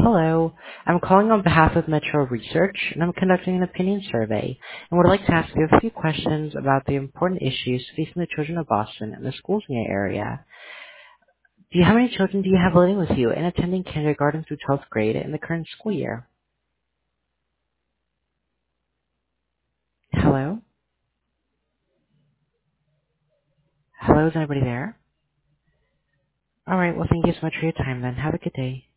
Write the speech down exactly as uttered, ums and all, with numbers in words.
Hello. I'm calling on behalf of Metro Research, and I'm conducting an opinion survey and would like to ask you a few questions about the important issues facing the children of Boston and the schools in your area. Do you How many children do you have living with you and attending kindergarten through twelfth grade in the current school year? Hello? Hello, is anybody there? All right, well, thank you so much for your time then. Have a good day.